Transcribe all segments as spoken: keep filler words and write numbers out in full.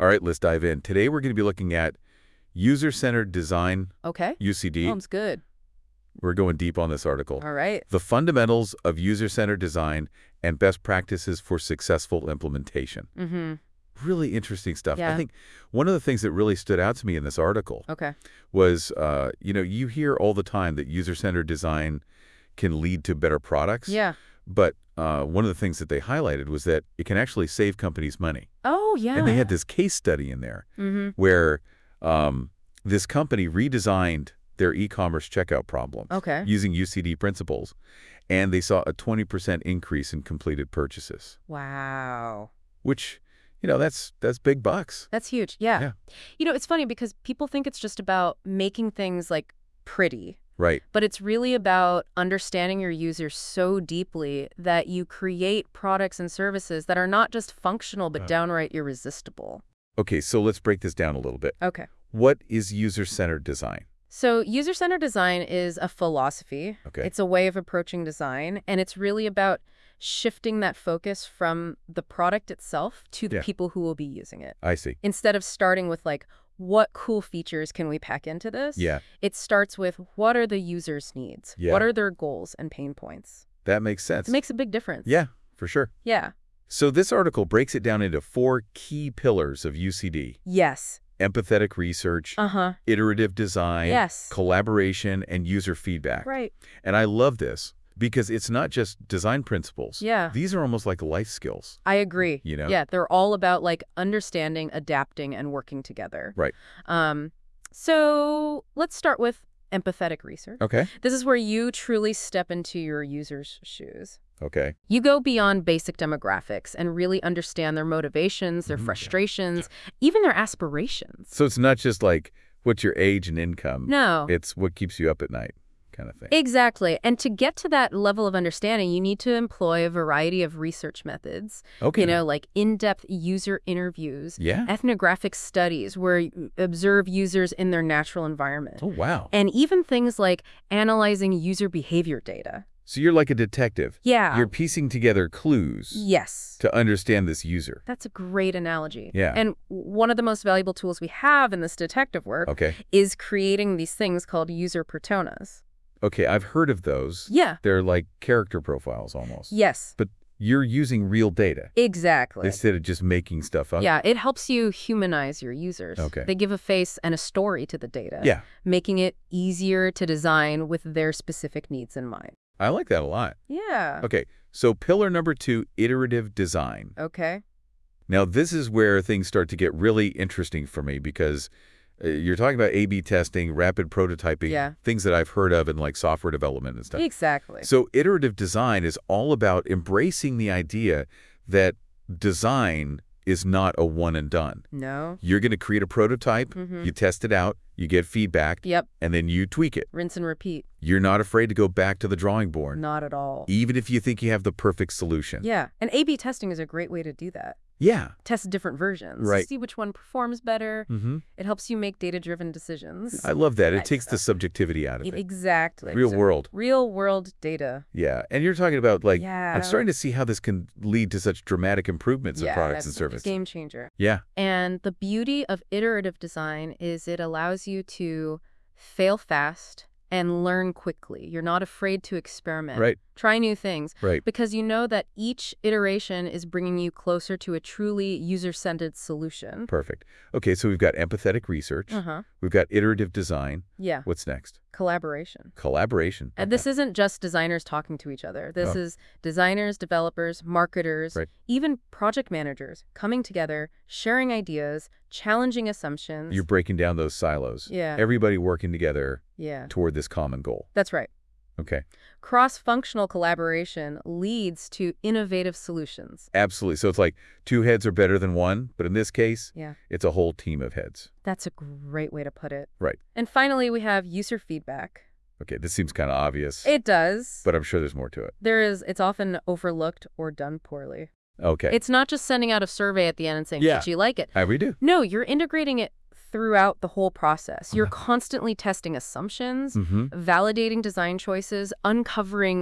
All right, let's dive in. Today we're going to be looking at user-centered design, Okay. U C D. Sounds good. We're going deep on this article. All right. The fundamentals of user-centered design and best practices for successful implementation. Mm-hmm. Really interesting stuff. Yeah. I think one of the things that really stood out to me in this article Okay. was, uh, you know, you hear all the time that user-centered design can lead to better products. Yeah. But uh, one of the things that they highlighted was that it can actually save companies money. Oh, yeah. And they had this case study in there Mm-hmm. where um, this company redesigned their e-commerce checkout problems Okay. using U C D principles, and they saw a twenty percent increase in completed purchases, Wow. which, you know, that's that's big bucks. That's huge. Yeah. Yeah. You know, it's funny because people think it's just about making things like pretty, Right. but it's really about understanding your users so deeply that you create products and services that are not just functional but Uh. downright irresistible. Okay, so let's break this down a little bit. Okay. What is user-centered design? So user-centered design is a philosophy. Okay. It's a way of approaching design, and it's really about shifting that focus from the product itself to the Yeah. people who will be using it. I see. Instead of starting with, like, what cool features can we pack into this? Yeah, It starts with what are the user's needs? Yeah. What are their goals and pain points? that makes sense. It makes a big difference. Yeah, for sure. Yeah. So this article breaks it down into four key pillars of U C D: Yes. empathetic research, Uh-huh. iterative design, Yes. collaboration, and user feedback. Right. And I love this because it's not just design principles. Yeah. These are almost like life skills. I agree. You know? Yeah, they're all about, like, understanding, adapting, and working together. Right. Um, so let's start with empathetic research. Okay. This is where you truly step into your user's shoes. Okay. You go beyond basic demographics and really understand their motivations, their Mhm. frustrations, even their aspirations. So it's not just like what's your age and income. No. It's what keeps you up at night kind of thing. Exactly. And to get to that level of understanding, you need to employ a variety of research methods. Okay. You know, like in-depth user interviews, Yeah. ethnographic studies where you observe users in their natural environment, Oh, wow. and even things like analyzing user behavior data. So you're like a detective. Yeah. You're piecing together clues Yes. to understand this user. That's a great analogy. Yeah. And one of the most valuable tools we have in this detective work Okay. is creating these things called user personas. Okay, I've heard of those. Yeah. They're like character profiles almost. Yes. But you're using real data Exactly. instead of just making stuff up. Yeah, it helps you humanize your users. Okay. They give a face and a story to the data, Yeah. making it easier to design with their specific needs in mind. I like that a lot. Yeah. Okay, so pillar number two, iterative design. Okay. Now, this is where things start to get really interesting for me because uh, you're talking about A B testing, rapid prototyping, Yeah. things that I've heard of in like software development and stuff. Exactly. So iterative design is all about embracing the idea that design is not a one and done. No. You're going to create a prototype, Mhm. you test it out, you get feedback, Yep. and then you tweak it. Rinse and repeat. You're not afraid to go back to the drawing board, Not at all. even if you think you have the perfect solution. Yeah. And A B testing is a great way to do that. Yeah. Test different versions. Right. See which one performs better. Mm-hmm. It helps you make data-driven decisions. I love that. It Nice takes the stuff. subjectivity out of E- it. Exactly. Real So world. Real world data. Yeah. And you're talking about like, Yeah. I'm starting to see how this can lead to such dramatic improvements in Yeah, products and that's a services. game changer. Yeah. And the beauty of iterative design is it allows you to fail fast and learn quickly. You're not afraid to experiment. Right. Try new things. Right. Because you know that each iteration is bringing you closer to a truly user-centered solution. Perfect. Okay, so we've got empathetic research. Uh-huh. We've got iterative design. Yeah. What's next? Collaboration. Collaboration. And this isn't just designers talking to each other. This Oh. is designers, developers, marketers, Right. even project managers coming together, sharing ideas, challenging assumptions. You're breaking down those silos. Yeah. Everybody working together Yeah. toward this common goal. That's right. Okay. Cross-functional collaboration leads to innovative solutions. Absolutely. So it's like two heads are better than one, but in this case, Yeah. it's a whole team of heads. That's a great way to put it. Right. And finally, we have user feedback. Okay, this seems kind of obvious, It does. but I'm sure there's more to it. There is, it's often overlooked or done poorly. Okay. It's not just sending out a survey at the end and saying, Yeah. did you like it? How we do? No, you're integrating it throughout the whole process. You're constantly testing assumptions, Mm-hmm. validating design choices, uncovering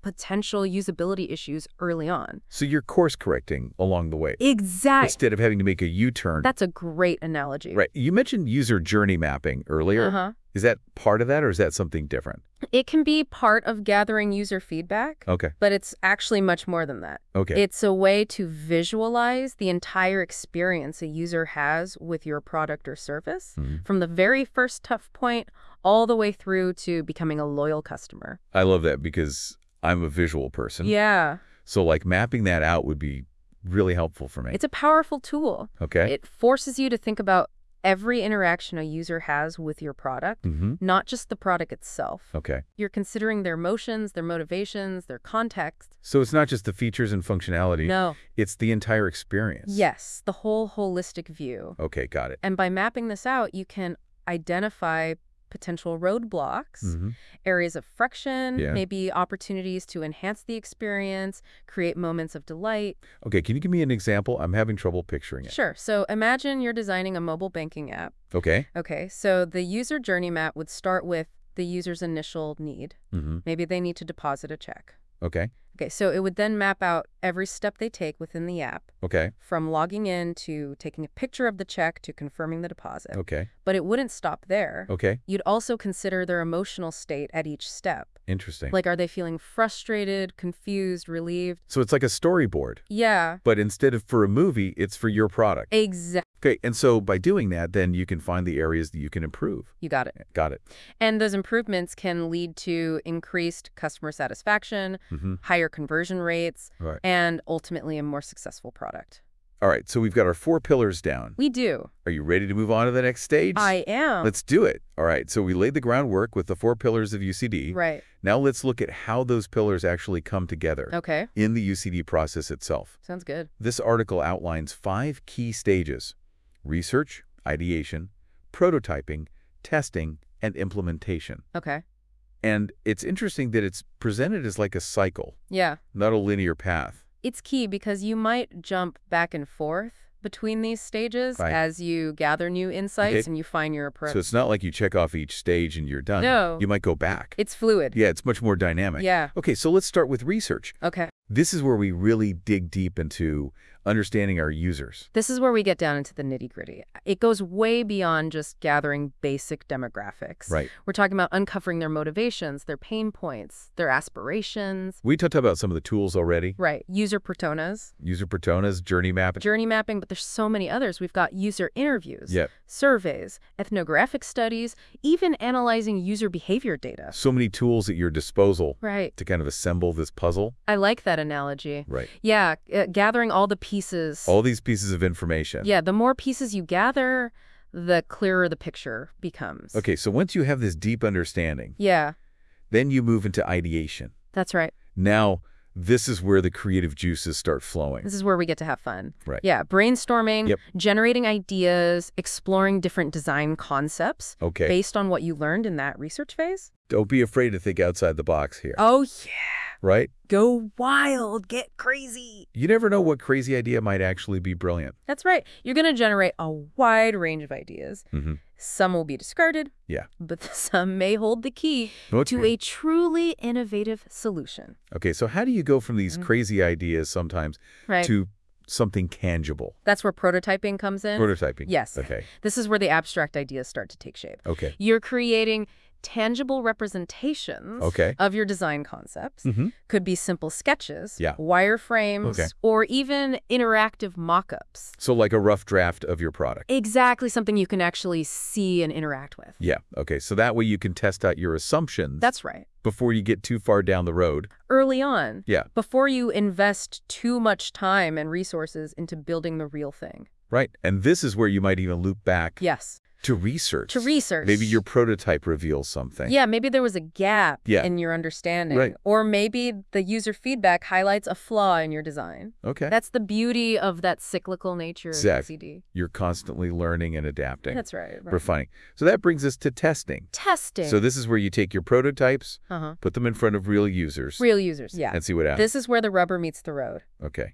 potential usability issues early on. So you're course correcting along the way. Exactly. Instead of having to make a U-turn. That's a great analogy. Right. You mentioned user journey mapping earlier. Uh-huh. Is that part of that, or is that something different? It can be part of gathering user feedback, Okay. but it's actually much more than that. Okay. It's a way to visualize the entire experience a user has with your product or service, Mhm. from the very first tough point all the way through to becoming a loyal customer. I love that because I'm a visual person. Yeah. So like mapping that out would be really helpful for me. It's a powerful tool. Okay. It forces you to think about every interaction a user has with your product, Mm-hmm. not just the product itself. Okay. You're considering their emotions, their motivations, their context. So it's not just the features and functionality. No. It's the entire experience. Yes, the whole holistic view. Okay, got it. And by mapping this out, you can identify potential roadblocks, Mm-hmm. areas of friction, Yeah. maybe opportunities to enhance the experience, create moments of delight. Okay, can you give me an example? I'm having trouble picturing it. Sure. So imagine you're designing a mobile banking app. Okay. Okay, so the user journey map would start with the user's initial need. Mm-hmm. Maybe they need to deposit a check. Okay. Okay, so it would then map out every step they take within the app, Okay. from logging in to taking a picture of the check to confirming the deposit. Okay. But it wouldn't stop there. Okay. You'd also consider their emotional state at each step. Interesting. Like, are they feeling frustrated, confused, relieved? So it's like a storyboard, Yeah, but instead of for a movie, it's for your product. exactly. Okay, and so by doing that, then you can find the areas that you can improve. You got it. Got it. And those improvements can lead to increased customer satisfaction, Mm-hmm. higher conversion rates, All right. and ultimately a more successful product. All right, so we've got our four pillars down. We do. Are you ready to move on to the next stage? I am. Let's do it. All right, so we laid the groundwork with the four pillars of U C D. Right. Now let's look at how those pillars actually come together Okay. in the U C D process itself. Sounds good. This article outlines five key stages: research, ideation, prototyping, testing, and implementation. Okay. And it's interesting that it's presented as like a cycle, Yeah. not a linear path. It's key because you might jump back and forth between these stages Right. as you gather new insights Okay. and you find your approach. So it's not like you check off each stage and you're done. No. You might go back. It's fluid. Yeah, it's much more dynamic. Yeah. Okay, so let's start with research. Okay. This is where we really dig deep into understanding our users. This is where we get down into the nitty-gritty. It goes way beyond just gathering basic demographics. Right. We're talking about uncovering their motivations, their pain points, their aspirations. We talked about some of the tools already. Right. User personas, User personas, journey mapping. journey mapping, but there's so many others. We've got user interviews, Yep. surveys, ethnographic studies, even analyzing user behavior data. So many tools at your disposal Right. to kind of assemble this puzzle. I like that analogy. Right. Yeah, uh, gathering all the pieces. All these pieces of information. Yeah, the more pieces you gather, the clearer the picture becomes. Okay, so once you have this deep understanding, Yeah, then you move into ideation. that's right. Now, this is where the creative juices start flowing. This is where we get to have fun. Right. Yeah, brainstorming, Yep. generating ideas, exploring different design concepts Okay. based on what you learned in that research phase. Don't be afraid to think outside the box here. Oh, yeah. Right? Go wild, get crazy. You never know what crazy idea might actually be brilliant. That's right. You're going to generate a wide range of ideas. Mm-hmm. Some will be discarded, Yeah. but some may hold the key What's to your- a truly innovative solution. Okay, so how do you go from these Mhm. crazy ideas sometimes Right. to something tangible? That's where prototyping comes in. Prototyping. Yes. Okay. This is where the abstract ideas start to take shape. Okay. You're creating tangible representations Okay. of your design concepts. Mm-hmm. Could be simple sketches, Yeah. wireframes, Okay. or even interactive mock-ups. So like a rough draft of your product. Exactly, something you can actually see and interact with. Yeah. Okay. So that way you can test out your assumptions That's right. before you get too far down the road. Early on, Yeah. before you invest too much time and resources into building the real thing. Right. And this is where you might even loop back Yes, to research. to research. Maybe your prototype reveals something. Yeah, maybe there was a gap Yeah. in your understanding. Right. Or maybe the user feedback highlights a flaw in your design. Okay. That's the beauty of that cyclical nature of Exact- U C D. You're constantly learning and adapting. That's right. right. Refining. So that brings us to testing. Testing. So this is where you take your prototypes, uh-huh. put them in front of real users, Real users. Yeah. and see what happens. This is where the rubber meets the road. Okay.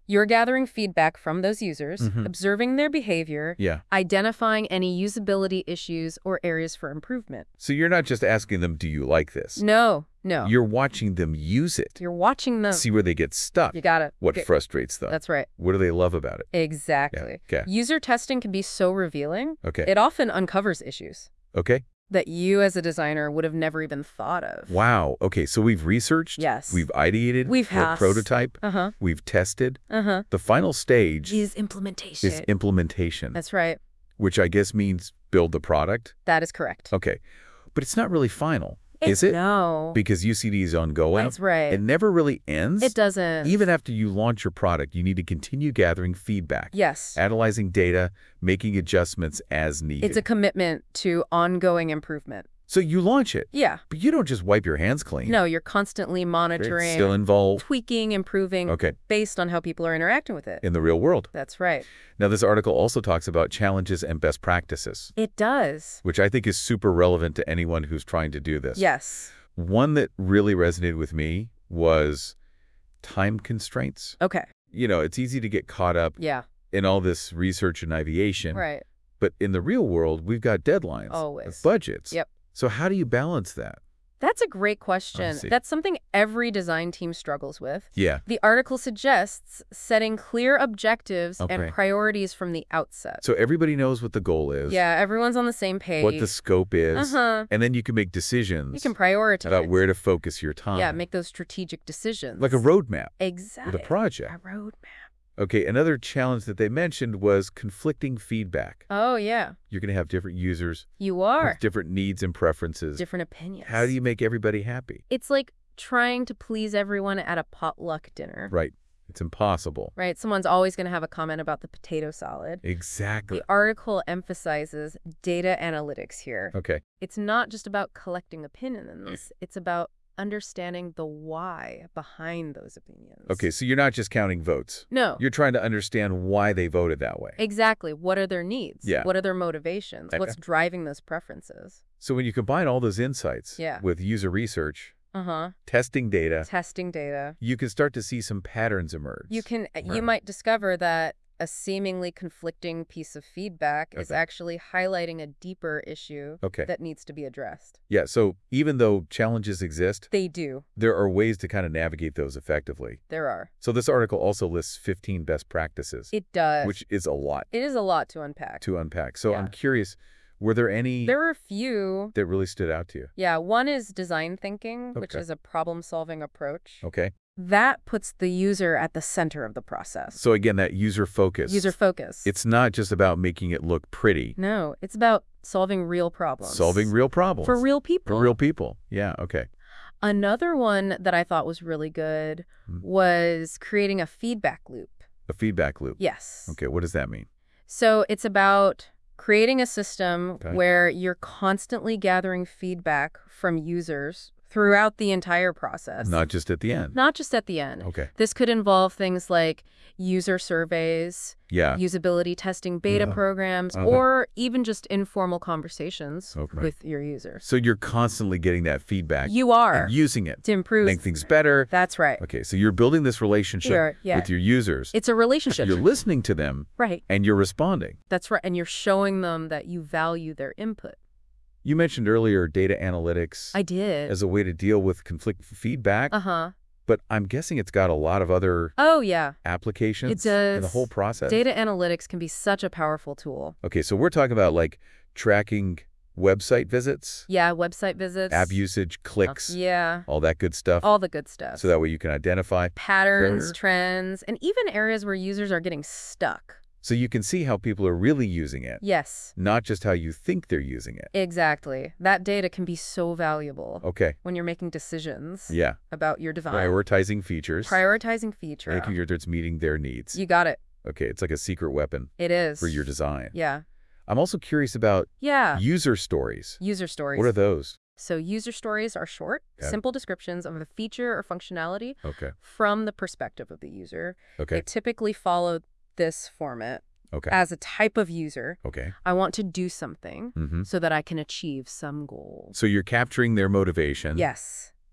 You're gathering feedback from those users, Mhm. observing their behavior, Yeah. identifying any usability issues or areas for improvement. So you're not just asking them, do you like this? No, no. You're watching them use it. You're watching them. See where they get stuck. You got it. What Okay. frustrates them. That's right. What do they love about it? Exactly. Yeah. Okay. User testing can be so revealing. Okay. It often uncovers issues Okay. that you as a designer would have never even thought of. Wow. Okay. So we've researched. Yes. We've ideated. We've or has. prototype. Uh-huh. We've tested. Uh-huh. The final stage Is implementation. is implementation, That's right. which I guess means build the product. That is correct. Okay. But it's not really final, is it? No. Because U C D is ongoing. That's right. It never really ends. It doesn't. Even after you launch your product, you need to continue gathering feedback, Yes. analyzing data, making adjustments as needed. It's a commitment to ongoing improvement. So you launch it, Yeah. but you don't just wipe your hands clean. No, you're constantly It's monitoring, still involved. tweaking, improving Okay. based on how people are interacting with it. In the real world. That's right. Now, this article also talks about challenges and best practices, It does. which I think is super relevant to anyone who's trying to do this. Yes. One that really resonated with me was time constraints. Okay. You know, it's easy to get caught up Yeah. in all this research and ideation. Right. But in the real world, we've got deadlines, Always. budgets. Yep. So how do you balance that? That's a great question. see. That's something every design team struggles with. Yeah. The article suggests setting clear objectives Okay. and priorities from the outset. So everybody knows what the goal is, Yeah, everyone's on the same page. what the scope is, Uh-huh. and then you can make decisions You can prioritize. about where to focus your time. Yeah, make those strategic decisions. Like a roadmap Exactly. with a project. A roadmap. Okay, another challenge that they mentioned was conflicting feedback. Oh, yeah. You're going to have different users You are. with different needs and preferences. Different opinions. How do you make everybody happy? It's like trying to please everyone at a potluck dinner. Right. It's impossible. Right? Someone's always going to have a comment about the potato salad. Exactly. The article emphasizes data analytics here. Okay. It's not just about collecting opinions. It's about understanding the why behind those opinions. Okay, so you're not just counting votes. No. You're trying to understand why they voted that way. Exactly. What are their needs? Yeah. What are their motivations? Okay. What's driving those preferences? So when you combine all those insights Yeah. with user research, Uh-huh. testing data, Testing data. you can start to see some patterns emerge. You can you Right. might discover that a seemingly conflicting piece of feedback is Okay. actually highlighting a deeper issue Okay. that needs to be addressed. Yeah, so even though challenges exist, They do. there are ways to kind of navigate those effectively. There are. So this article also lists fifteen best practices, It does. which is a lot It is a lot to unpack. to unpack. So Yeah. I'm curious, were there any There are a few. that really stood out to you? Yeah, one is design thinking, which Okay. is a problem-solving approach. Okay. That puts the user at the center of the process. So again, that user focus. User focus. It's not just about making it look pretty. No, it's about solving real problems. Solving real problems. For real people. For real people. Yeah, okay. Another one that I thought was really good Hmm. was creating a feedback loop. A feedback loop. Yes. Okay, what does that mean? So it's about creating a system Okay. where you're constantly gathering feedback from users throughout the entire process. Not just at the end. Not just at the end. Okay. This could involve things like user surveys, Yeah. usability testing beta Uh-huh. programs, Uh-huh. or even just informal conversations Okay. with your users. So you're constantly getting that feedback. You are. And using it. To improve. Make things better. That's right. Okay, so you're building this relationship You're- yeah. with your users. It's a relationship. You're listening to them Right. and you're responding. That's right. And you're showing them that you value their input. You mentioned earlier data analytics I did. as a way to deal with conflict feedback, Uh-huh. but I'm guessing it's got a lot of other Oh, yeah. applications It does. in the whole process. Data analytics can be such a powerful tool. Okay, so we're talking about like tracking website visits, Yeah, website visits. app usage, clicks, Yeah. all that good stuff. All the good stuff. So that way you can identify. Patterns, Sure. trends, and even areas where users are getting stuck. So you can see how people are really using it, Yes, not just how you think they're using it. exactly. That data can be so valuable Okay, when you're making decisions yeah. about your design. Prioritizing features, Prioritizing feature. making sure that it's meeting their needs. You got it. Okay, it's like a secret weapon It is. for your design. Yeah. I'm also curious about Yeah. user stories. User stories. What are those? So user stories are short, Got it. simple descriptions of a feature or functionality Okay, from the perspective of the user. okay, They typically follow this format. okay, As a type of user, okay. I want to do something Mm-hmm. so that I can achieve some goal. So you're capturing their motivation. Yes.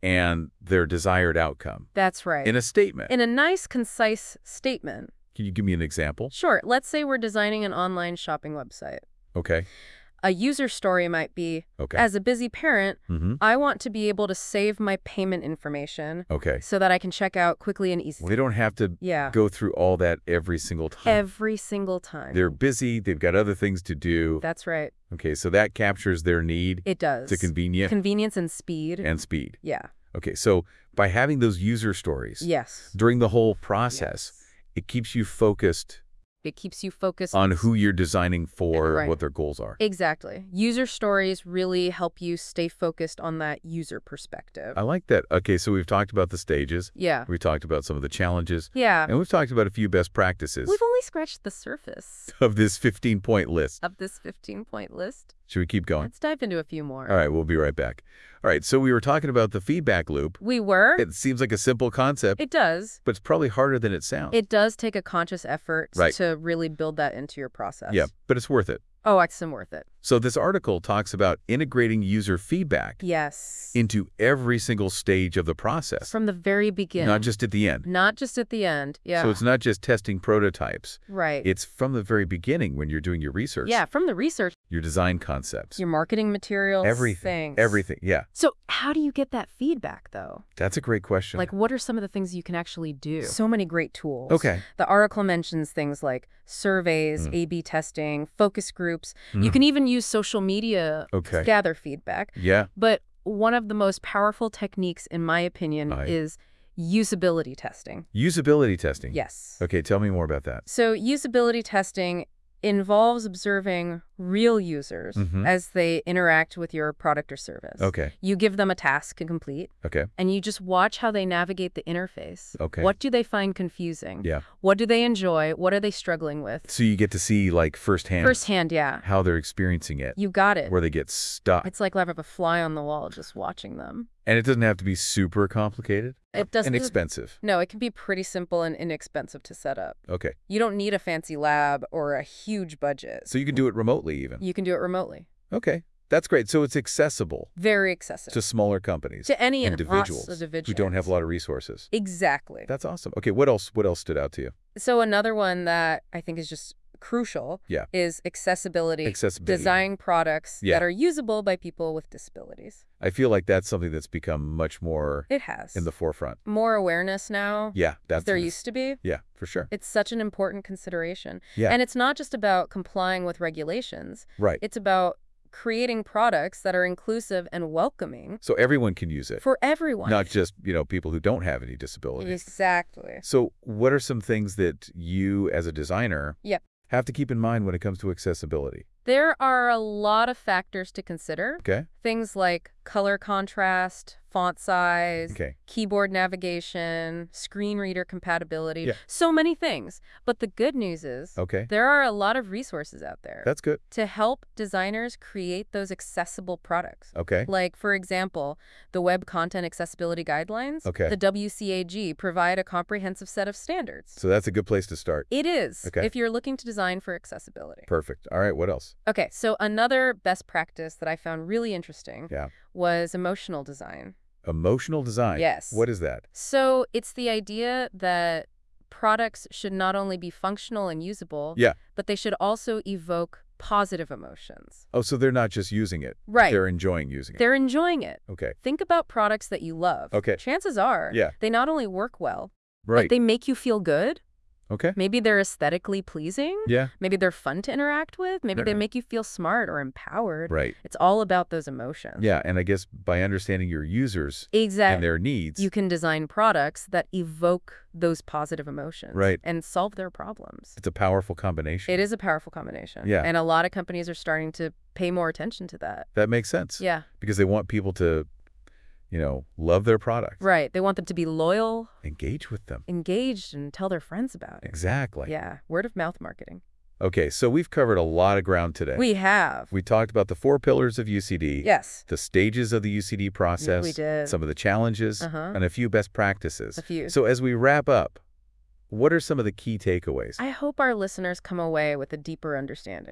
and their desired outcome That's right. in a statement. In a nice, concise statement. Can you give me an example? Sure. Let's say we're designing an online shopping website. Okay. A user story might be, Okay. as a busy parent, Mm-hmm. I want to be able to save my payment information Okay. so that I can check out quickly and Well, easily. they don't have to Yeah. go through all that every single time. Every single time. They're busy. They've got other things to do. That's right. Okay, so that captures their need It does. to convenient Convenience and speed. and speed. Yeah. Okay, so by having those user stories Yes. during the whole process, Yes. it keeps you focused It keeps you focused on who you're designing for, Right. what their goals are. Exactly. User stories really help you stay focused on that user perspective. I like that. Okay, so we've talked about the stages. Yeah. We've talked about some of the challenges. Yeah. And we've talked about a few best practices We've only scratched the surface of this fifteen-point list. of this fifteen-point list. Should we keep going? Let's dive into a few more. All right, we'll be right back. All right, so we were talking about the feedback loop. We were. It seems like a simple concept, It does. but it's probably harder than it sounds. It does take a conscious effort Right. to really build that into your process. Yeah, but it's worth it. Oh, excellent, worth it. So this article talks about integrating user feedback Yes. into every single stage of the process, From the very beginning. not just at the end. Not just at the end. Yeah. So it's not just testing prototypes. right. It's from the very beginning when you're doing your research, Yeah, from the research, your design concepts, your marketing materials, everything, things. everything. Yeah, So how do you get that feedback, though? that's a great question. Like, what are some of the things you can actually do? So many great tools. Okay. The article mentions things like surveys, Mm. A B testing, focus groups. Mm. You can even use social media Okay. to gather feedback. Yeah. But one of the most powerful techniques, in my opinion, Aye. is usability testing. Usability testing. Yes. Okay, tell me more about that. So usability testing involves observing real users Mhm. as they interact with your product or service. Okay. You give them a task to complete, Okay. and you just watch how they navigate the interface. Okay. What do they find confusing? Yeah. What do they enjoy? What are they struggling with? So you get to see like firsthand Firsthand, yeah. how they're experiencing it, You got it. where they get stuck. It's like I have a fly on the wall just watching them. And it doesn't have to be super complicated It doesn't. and expensive. No, it can be pretty simple and inexpensive to set up. Okay. You don't need a fancy lab or a huge budget. So you can do it remotely even. You can do it remotely. Okay. That's great. So it's accessible Very accessible. to smaller companies, To any and individuals lots of individuals. who don't have a lot of resources. Exactly. That's awesome. Okay, what else what else stood out to you? So another one that I think is just crucial Yeah. is accessibility. Accessibility. Design products Yeah. that are usable by people with disabilities. I feel like that's something that's become much more It has. in the forefront. More awareness now. Yeah, that's There used to be. Yeah, for sure. It's such an important consideration. Yeah. And it's not just about complying with regulations. Right. It's about creating products that are inclusive and welcoming So everyone can use it, for everyone. not just, you know, people who don't have any disabilities. Exactly. So what are some things that you as a designer Yeah. have to keep in mind when it comes to accessibility? There are a lot of factors to consider. Okay? Things like color contrast, font size, Okay. keyboard navigation, screen reader compatibility, Yeah. so many things. But the good news is Okay. there are a lot of resources out there That's good. to help designers create those accessible products. Okay. Like, for example, the Web Content Accessibility Guidelines, Okay. the W C A G, provide a comprehensive set of standards. So that's a good place to start. It is, Okay. if you're looking to design for accessibility. Perfect. All right, what else? Okay, so another best practice that I found really interesting Yeah. was emotional design. Emotional design. Yes. What is that? So it's the idea that products should not only be functional and usable, Yeah. but they should also evoke positive emotions. Oh, so they're not just using it. Right. They're enjoying using it. They're enjoying it. Okay. Think about products that you love. Okay. Chances are Yeah. they not only work well, Right. but they make you feel good. Okay. Maybe they're aesthetically pleasing. Yeah. Maybe they're fun to interact with. Maybe they Yeah. make you feel smart or empowered. Right. It's all about those emotions. Yeah, and I guess by understanding your users Exactly. and their needs. You can design products that evoke those positive emotions. Right. And solve their problems. It's a powerful combination. It is a powerful combination. Yeah. And a lot of companies are starting to pay more attention to that. That makes sense. Yeah. Because they want people to, you know, love their product. Right. They want them to be loyal, Engage with them. engaged, and tell their friends about it. Exactly. Yeah. Word of mouth marketing. Okay, so we've covered a lot of ground today. We have. We talked about the four pillars of U C D. Yes. The stages of the U C D process. we did. Some of the challenges. Uh-huh. And a few best practices. A few. So as we wrap up, what are some of the key takeaways? I hope our listeners come away with a deeper understanding.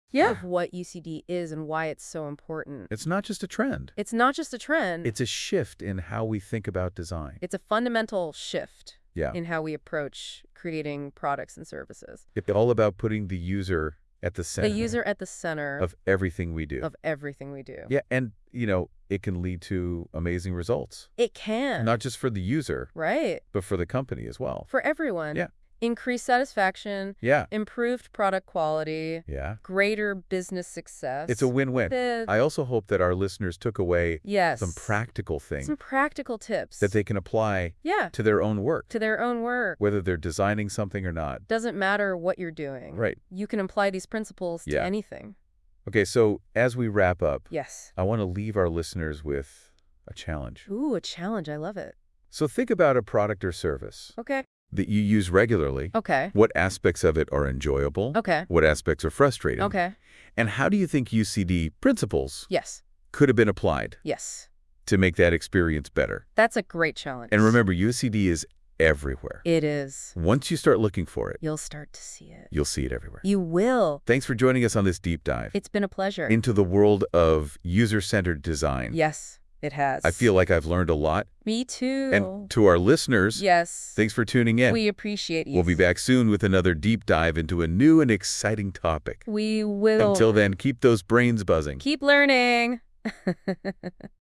Yeah. Of what U C D is and why it's so important. It's not just a trend. It's not just a trend. It's a shift in how we think about design. It's a fundamental shift Yeah. in how we approach creating products and services. It's all about putting the user at the center. The user at the center of everything we do. Of everything we do. Yeah, and, you know, it can lead to amazing results. It can. Not just for the user. Right. But for the company as well. For everyone. Yeah. Increased satisfaction. Yeah. Improved product quality. Yeah. Greater business success. It's a win-win. The... I also hope that our listeners took away yes. some practical things. Some practical tips. That they can apply yeah. to their own work. To their own work. Whether they're designing something or not. Doesn't matter what you're doing. Right. You can apply these principles to yeah. anything. Okay, so as we wrap up, yes. I want to leave our listeners with a challenge. Ooh, a challenge. I love it. So think about a product or service. Okay. That you use regularly. Okay. What aspects of it are enjoyable? Okay. What aspects are frustrating? Okay. And how do you think U C D principles yes. could have been applied? Yes. To make that experience better? That's a great challenge. And remember, U C D is everywhere. It is. Once you start looking for it, you'll start to see it. You'll see it everywhere. You will. Thanks for joining us on this deep dive. It's been a pleasure. Into the world of user-centered design. Yes, it has. I feel like I've learned a lot. Me too. And to our listeners, yes. Thanks for tuning in. We appreciate you. We'll be back soon with another deep dive into a new and exciting topic. We will. Until then, keep those brains buzzing. Keep learning.